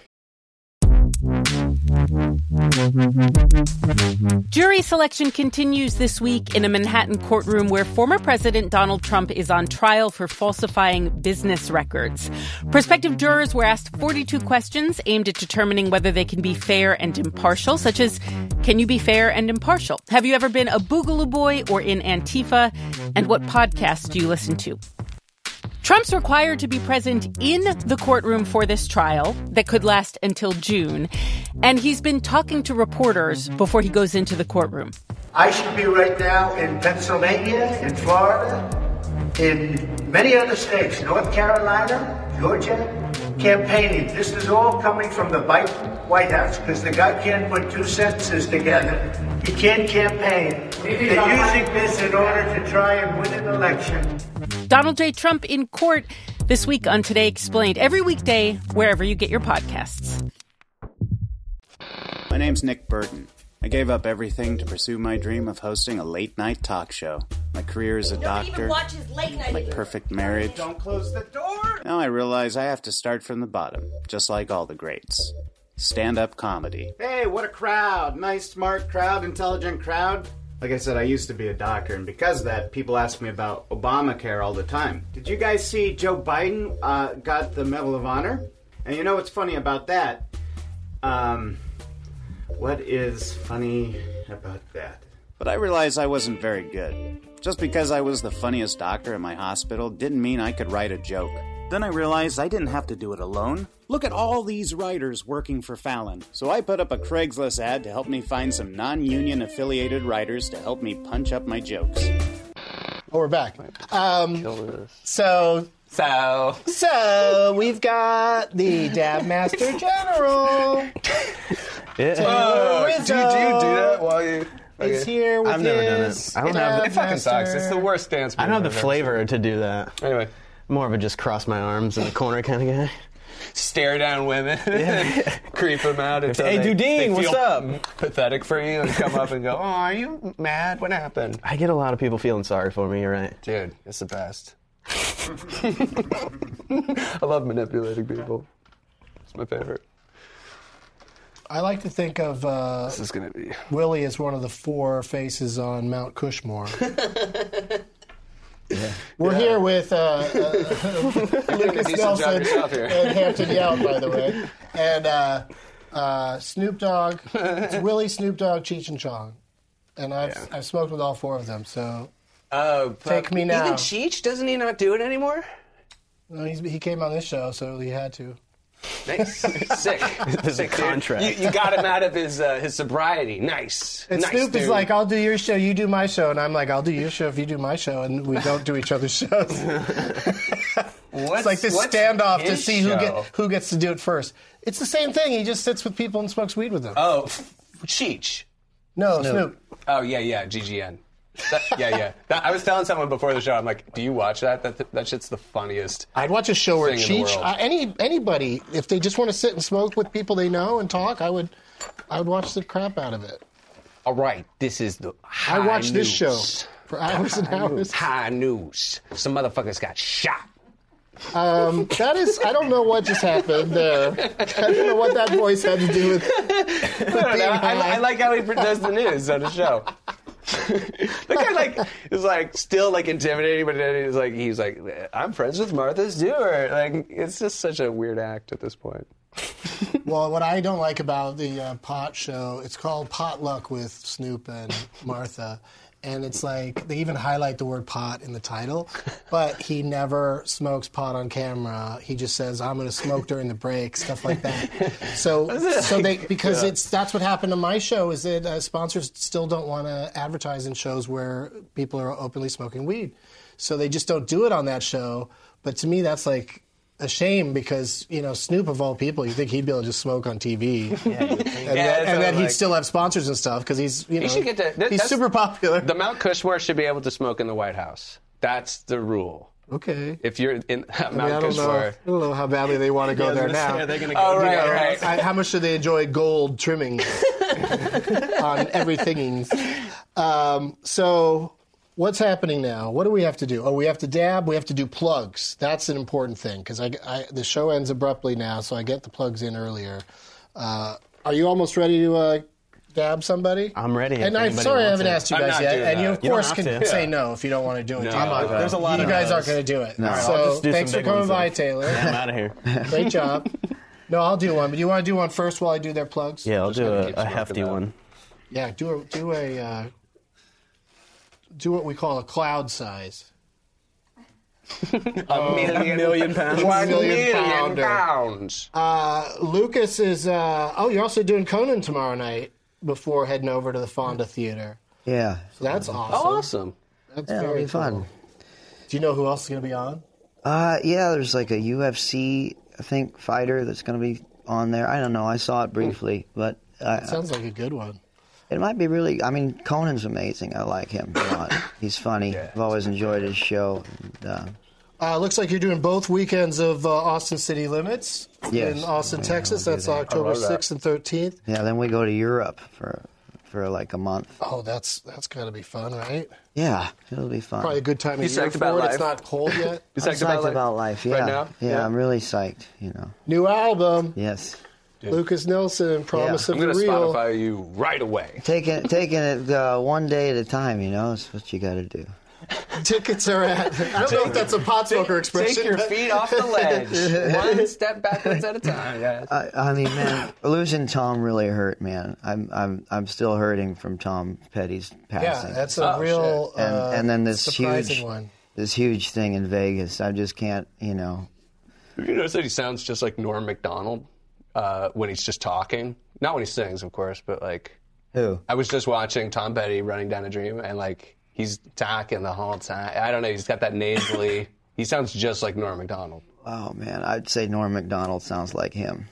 Jury selection continues this week in a Manhattan courtroom where former President Donald Trump is on trial for falsifying business records. Prospective jurors were asked forty-two questions aimed at determining whether they can be fair and impartial, such as, can you be fair and impartial? Have you ever been a Boogaloo Boy or in Antifa? And what podcasts do you listen to? Trump's required to be present in the courtroom for this trial that could last until June, and he's been talking to reporters before he goes into the courtroom. I should be right now in Pennsylvania, in Florida, in many other states, North Carolina, Georgia, campaigning. This is all coming from the White House because the guy can't put two sentences together. He can't campaign. They're using this in order to try and win an election. Donald J. Trump in court this week on Today Explained, every weekday, wherever you get your podcasts. My name's Nick Burton. I gave up everything to pursue my dream of hosting a late-night talk show. My career as a Nobody doctor, even watches late night. my perfect marriage. Don't close the door. Now I realize I have to start from the bottom, just like all the greats. Stand-up comedy. Hey, what a crowd. Nice, smart crowd, intelligent crowd. Like I said, I used to be a doctor, and because of that, people ask me about Obamacare all the time. Did you guys see Joe Biden uh, got the Medal of Honor? And you know what's funny about that? Um, what is funny about that? But I realized I wasn't very good. Just because I was the funniest doctor in my hospital didn't mean I could write a joke. Then I realized I didn't have to do it alone. Look at all these writers working for Fallon. So I put up a Craigslist ad to help me find some non-union affiliated writers to help me punch up my jokes. Oh, we're back. Um, so, so, so we've got the Dab Master General. Yeah. Oh, do, do you do that while you... He's here with I've never done his it. I don't have. It fucking sucks. It's the worst dance. I don't have the flavor to do that. Anyway, more of a just cross my arms in the corner kind of guy. Stare down women, yeah. Creep them out until hey, they, Dudine, they what's feel up? Pathetic for you, and come up and go, "Oh, are you mad? What happened?" I get a lot of people feeling sorry for me. You're right, dude. It's the best. I love manipulating people. It's my favorite. I like to think of uh, this is gonna be Willie as one of the four faces on Mount Cushmore. Yeah. We're yeah. here with uh, uh, Lucas Nelson and Hampton Yount, by the way, and uh, uh, Snoop Dogg. It's Willie, Snoop Dogg, Cheech and Chong, and I've yeah. I've smoked with all four of them. So oh, take me now. Even Cheech, doesn't he not do it anymore? No, he's, he came on this show, so he had to. Nice, sick. There's sick, a contract. You, you got him out of his uh, his sobriety. Nice. And nice, Snoop dude. is like, "I'll do your show, you do my show," and I'm like, "I'll do your show if you do my show," and we don't do each other's shows. It's like this standoff to see who get who gets to do it first. It's the same thing. He just sits with people and smokes weed with them. Oh, Cheech. No, Snoop. Snoop. Oh yeah, yeah, G G N. That, yeah, yeah. That, I was telling someone before the show. I'm like, "Do you watch that? That that shit's the funniest." I'd watch a show where thing Cheech, uh, any anybody, if they just want to sit and smoke with people they know and talk, I would, I would watch the crap out of it. All right, this is the. High I watched news. this show for hours and hours. High news. Some motherfuckers got shot. Um, that is, I don't know what just happened there. I don't know what that voice had to do with. with I, don't know. I, I like how he does the news on the show. The guy like is like still like intimidating, but then he's like he's like I'm friends with Martha Stewart. Like it's just such a weird act at this point. Well, what I don't like about the uh, pot show, it's called Potluck with Snoop and Martha. And it's like, they even highlight the word pot in the title, but he never smokes pot on camera. He just says, "I'm going to smoke during the break," stuff like that. So, so they because yeah. it's that's what happened to my show. Is that uh, sponsors still don't want to advertise in shows where people are openly smoking weed, so they just don't do it on that show. But to me, that's like a shame because, you know, Snoop of all people, you think he'd be able to just smoke on T V, yeah, and, yeah, that, and then he'd like, still have sponsors and stuff because he's, you know, he should get to, that, he's super popular. The Mount Cushmore should be able to smoke in the White House. That's the rule. Okay. If you're in I, mean, Mount I, don't know, Kishore, I don't know how badly they want to go Yeah, there I was gonna now. say, are they gonna go- Oh, right, You know, right. I, how much do they enjoy gold trimming on everythingings? Um, so what's happening now? What do we have to do? Oh, we have to dab. We have to do plugs. That's an important thing because I, I, the show ends abruptly now, so I get the plugs in earlier. Uh, are you almost ready to uh, dab somebody? I'm ready. And I'm sorry I haven't asked you guys yet. And you, of You don't course, have can to. say Yeah. no if you don't want to do it. No, Do you? I'm not. There's a lot You of guys no's. aren't going to do it. No. All right, I'll So just do thanks some for big coming ones by, then. Taylor. Yeah, I'm outta here. Great job. No, I'll do one. But you want to do one first while I do their plugs? Yeah, I'll Just do gotta a, keep a smoking hefty that. one. Yeah, do a do a uh, do what we call a cloud size. a million, a million pounds. One Million million pounder. pounds. Uh, Lucas is. Uh, oh, you're also doing Conan tomorrow night before heading over to the Fonda Theater. Yeah. So that's awesome. Oh, awesome. That's Yeah, it'll very be fun. cool. Do you know who else is going to be on? Uh, yeah, there's like a U F C, I think, fighter that's going to be on there. I don't know. I saw it briefly, but I, Sounds like a good one. it might be really. I mean, Conan's amazing. I like him a lot. He's funny. I've always enjoyed his show. And, uh, Uh, looks like you're doing both weekends of uh, Austin City Limits Yes. in Austin, Yeah, Texas. I'll do That's that. October I love that. sixth and thirteenth. yeah, then we go to Europe for for like a month. Oh, that's that's got to be fun, right? Yeah, it'll be fun. Probably a good time of You year psyched for about it. It's life? not cold yet. You I'm psyched about psyched life? about life. Yeah, Right now? Yeah, Yeah. I'm really psyched. You know. New album, Yes. Lucas Nelson, Promise Yeah. of I'm the going to Real. Spotify you right away. Taking taking it uh, one day at a time. You know, that's what you got to do. Tickets are at. I don't know if that's a pot smoker expression. Take your but- feet off the ledge. One step backwards at a time. Yeah. I, I mean, man, losing Tom really hurt, man. I'm I'm I'm still hurting from Tom Petty's passing. Yeah, that's a Oh, real and uh, and then this surprising huge one. this huge thing in Vegas. I just can't, you know. Have you noticed that he sounds just like Norm Macdonald uh, when he's just talking? Not when he sings, of course, but like. Who? I was just watching Tom Petty Running Down a Dream, and like he's talking the whole time. I don't know. He's got that nasally. He sounds just like Norm Macdonald. Oh man, I'd say Norm Macdonald sounds like him.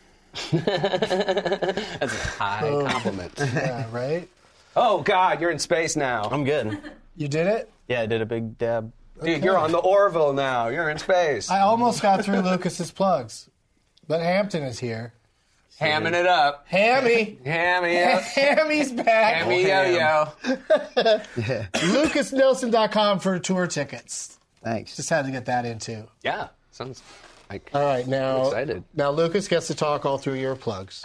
That's a high compliment. Yeah, right? Oh God, you're in space now. I'm good. You did it? Yeah, I did a big dab. Dude, you're on the Orville now. You're in space. I almost got through Lucas's plugs, but Hampton is here. Hamming it up. Hammy. Hammy up. Hammy's back. Hammy yo yo. Lucas Nelson dot com for tour tickets. Thanks. Just had to get that in too. Yeah, sounds like. All right, now. I'm excited. Now Lucas gets to talk all through your plugs.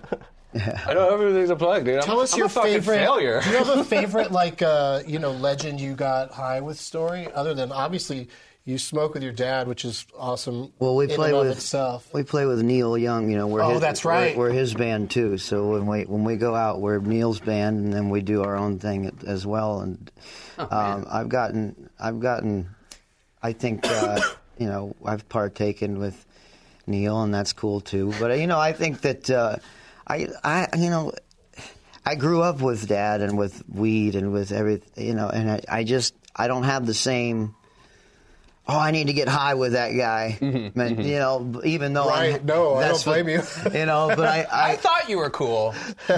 I know everything's a plug, dude. Tell I'm, us I'm your a fucking favorite. failure. Do you have a favorite, like, uh, you know, legend you got high with story? Other than obviously you smoke with your dad, which is awesome. Well, we in play and of with itself. we play with Neil Young. You know, we're Oh, his, that's we're- right. We're, his band too. So when we when we go out, we're Neil's band, and then we do our own thing as well. And Oh, um, I've gotten I've gotten I think uh, you know I've partaken with Neil, and that's cool too. But you know, I think that uh, I I you know. I grew up with Dad and with weed and with everything, you know, and I, I just I don't have the same. Oh, I need to get high with that guy, Mm-hmm, Man, you know. Even though Right, I'm, no, I that's don't blame what- you. You know, but I, I I thought you were cool. no,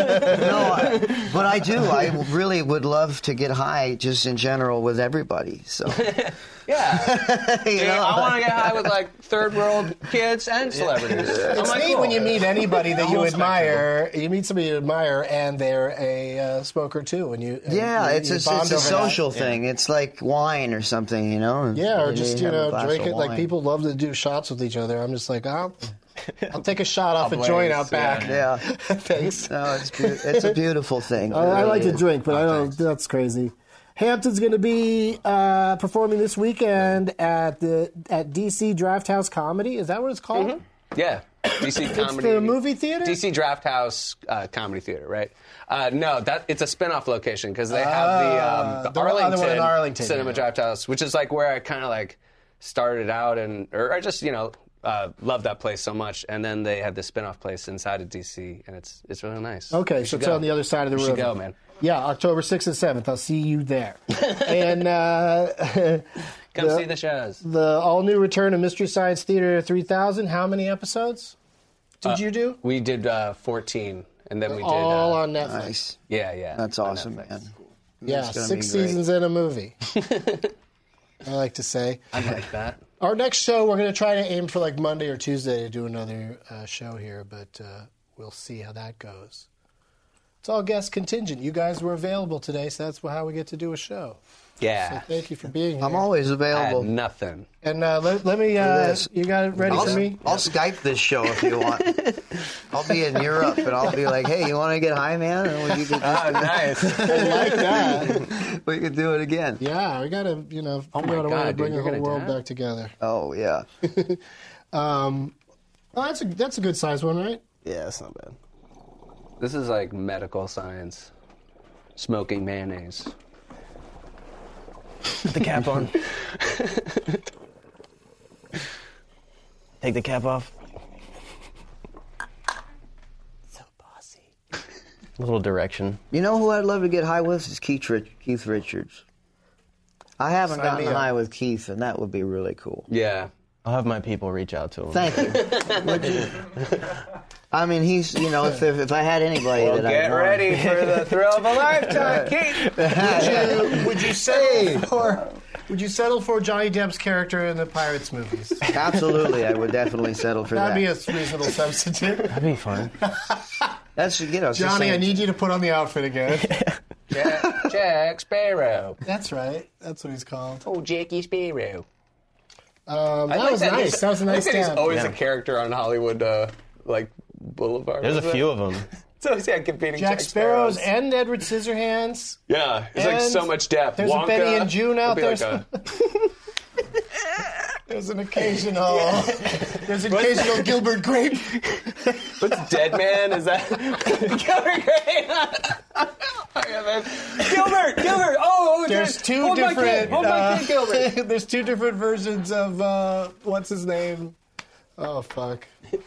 I, but I do. I really would love to get high, just in general, with everybody. So, Yeah. you Dude, know, I want to get high with like third world kids and celebrities. I'm It's like, neat cool. when you meet anybody that you Whole admire. You meet somebody you admire, and they're a uh, smoker too. And you, and yeah, you, it's you a, bond it's a over that. social thing. It's like wine or something, you know. Yeah, or Maybe just you have a know glass drink of it. Like wine. people love to do shots with each other. I'm just like, oh, I'll take a shot off a Blaze, joint out back. Yeah. Thanks. No, it's be- it's a beautiful thing. I, I like to It really drink, but I don't. That's crazy. Hampton's going to be uh, performing this weekend at the at D C Draft House Comedy. Is that what it's called? Mm-hmm. Yeah. D C Comedy. It's the movie theater? D C Draft House uh, Comedy Theater, right? Uh, no, that it's a spin-off location because they have the, um, the, the other one Arlington, in Arlington, Cinema yeah. Draft House, which is like where I kind of like started out and or I just you know uh, loved that place so much, and then they have this spin-off place inside of D C, and it's it's really nice. Okay, You so should it's go. on the other side of the You river. should go, man. Yeah, October sixth and seventh. I'll see you there. and uh, Come the, see the shows. the all-new return of Mystery Science Theater three thousand. How many episodes did Uh, you do? We did uh, fourteen, and then we did All uh, on Netflix. Nice. Yeah, yeah. That's on awesome, Netflix. man. Yeah, It's gonna six be great. seasons in a movie. I like to say. I like that. Our next show, we're going to try to aim for like Monday or Tuesday to do another uh, show here, but uh, we'll see how that goes. It's all guest contingent. You guys were available today, so that's how we get to do a show. Yeah. So thank you for being here. I'm always available. I had nothing. And uh, let, let me, uh, you got it ready I'll, for me? I'll Skype this show if you want. I'll be in Europe, and I'll be like, hey, you want to get high, man? And we could Oh, nice. I like that. we could do it again. Yeah, we got to, you know, Oh figure my out a way God, to dude, bring you're the whole gonna world die? back together. Oh, yeah. Um, well, that's a, that's a good size one, right? Yeah, that's not bad. This is like medical science. Smoking mayonnaise. Put the cap on. Take the cap off. So bossy. A little direction. You know who I'd love to get high with is Keith, Rich- Keith Richards. I haven't Sign gotten me up. high with Keith, and that would be really cool. Yeah. I'll have my people reach out to him. Thank you. I mean, he's, you know, if, if, if I had anybody Well, that I get ready for the thrill of a lifetime, Keith. Would you, would you settle for would you settle for Johnny Depp's character in the Pirates movies? Absolutely, I would definitely settle for That'd that. be a reasonable substitute. That'd be fun. That's, you know, it's the Johnny, same. I need you to put on the outfit again. Jack, Jack Sparrow. That's right. That's what he's called. Oh, Jackie Sparrow. Um, I that like was that nice. he's- That was a I like nice that he's stab. always Yeah. a character on Hollywood, uh, like Boulevard. There's a Was it? few of them. So yeah, competing Jack Jack Sparrows Sparrows. and Edward Scissorhands. Yeah, it's like And so much depth. there's a Wonka, Betty and June out it'd be there. like There's an occasional. There's an occasional Gilbert Grape. a, what's Dead Man? Is that Gilbert Grape? Gilbert, Gilbert. Oh, oh There's dude. two Hold my different. kid. Hold my uh, kid, Gilbert. there's two different versions of uh, what's his name. Oh fuck.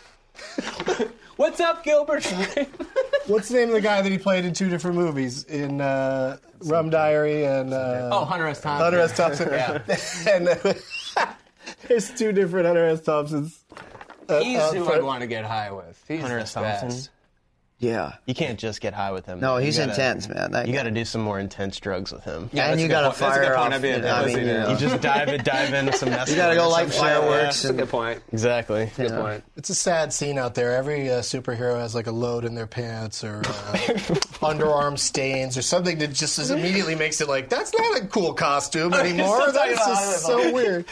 What's up, Gilbert? What's the name of the guy that he played in two different movies in uh, Rum Diary and uh, Oh, Hunter S. Thompson. Hunter S. Thompson? Yeah. and uh, there's two different Hunter S. Thompsons. Uh, He's uh, who for- I'd want to get high with. He's Hunter the S. Thompson. best. Yeah. You can't just get high with him. No, You he's gotta- intense, man. That You guy. got to do some more intense drugs with him. Yeah, and that's you a got to good point. That's a good fire point. off. I'd be in- I I'd mean, be you in. know, You just dive in, dive into some mess. you got to go or light some shit. fireworks. That's a and, good point. Exactly. Good Yeah. point. It's a sad scene out there. Every uh, superhero has like a load in their pants or uh, underarm stains or something that just is immediately makes it like, that's not a cool costume anymore. Sometimes That's I just don't know. so weird.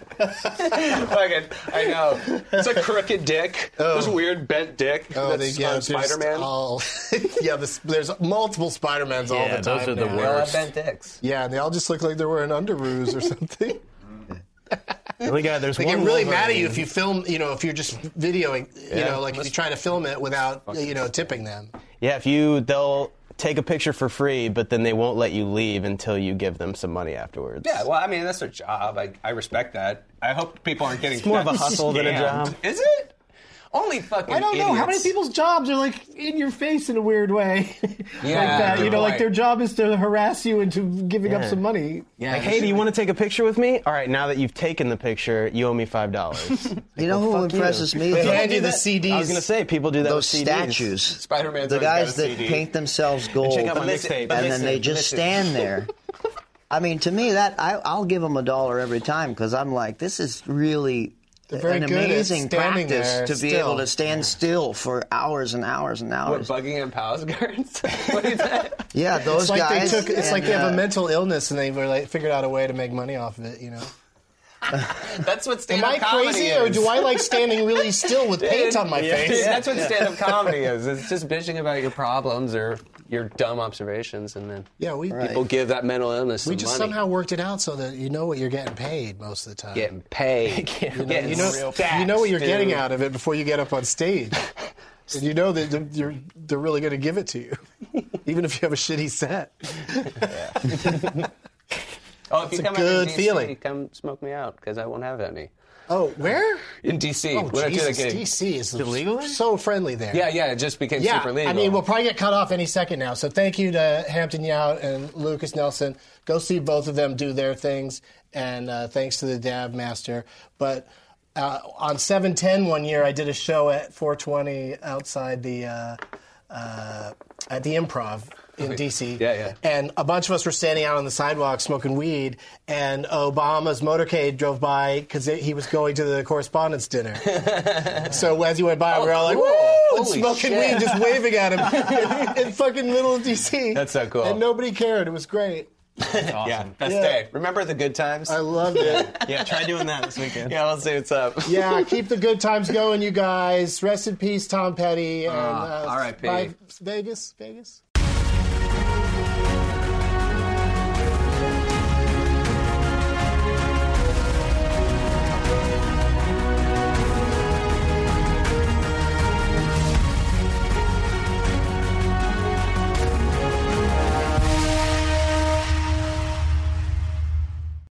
Fucking, I know. It's a crooked dick. This weird bent dick. Oh, that's they, yeah, on Spider-Man. All, yeah, this, there's multiple Spider-Mans all Yeah, the time those are the now. They all have worst. bent dicks. Yeah, and they all just look like they're wearing underoos or something. The only guy, there's They one get really Wolverine. mad at you if you film, you know, if you're just videoing, you Yeah. know, like if you try to film it without, you know, tipping them. Yeah, if you, they'll take a picture for free, but then they won't let you leave until you give them some money afterwards. Yeah, well, I mean, that's their job. I, I respect that. I hope people aren't getting It's more of a that hustle than a scammed. job. Is it? Only fucking I don't know. How many idiots. people's jobs are like in your face in a weird way? like Yeah, that. You good know, like point. their job is to harass you into giving up Yeah. some money. Yeah, Like, hey, do you want to take a picture with me? All right, now that you've taken the picture, you owe me five dollars. you know who impresses me? They Though? hand you the C Ds. I was gonna say people do that Those with C Ds. statues. Spider-Man's The always got guys a that C D. paint themselves gold, check out my and mixtape. then But they listen, just listen. stand there. I mean, to me, that I, I'll give them a dollar every time because I'm like, this is really They're very an good at amazing standing practice there to be still. able to stand still for hours and hours and What, hours. Buckingham Palace guards? What is that? Yeah, those It's like guys. they took. It's and, like they have uh, a mental illness and they were like figured out a way to make money off of it. You know. That's what Am stand-up I comedy crazy, is. or do I like standing really still with paint on my Yeah, face? That's what stand-up comedy is. It's just bitching about your problems or your dumb observations, and then Yeah, we people give that mental illness we some just money. somehow worked it out so that you know what you're getting paid most of the time. Getting paid. You know, Getting you know, real you know what you're facts, getting dude. out of it before you get up on stage, and you know that they're, you're, they're really going to give it to you, even if you have a shitty set. Oh, if It's you a come good out in D C, feeling. come smoke me out because I won't have any. Oh, where? In D C. Oh, when I do Jesus, the gig. D C is illegal? so friendly there. Yeah, yeah, it just became Yeah, super legal. I mean, we'll probably get cut off any second now. So thank you to Hampton Yount and Lucas Nelson. Go see both of them do their things, and uh, thanks to the Dab Master. But uh, on seven ten one year, I did a show at four twenty outside the uh, uh, at the Improv in D C. Yeah, yeah. And a bunch of us were standing out on the sidewalk smoking weed, and Obama's motorcade drove by because he was going to the correspondence dinner. So as he went by, Oh, we were all like, cool. woo! And Holy smoking shit. weed, just waving at him in, in fucking middle of D C. That's so cool. And nobody cared. It was great. That's awesome. Yeah, best Yeah. day. Remember the good times? I loved it. Yeah, try doing that this weekend. Yeah, we'll see what's up. Yeah, keep the good times going, you guys. Rest in peace, Tom Petty. And, Ah, uh, R I P. Bye, Vegas. Vegas.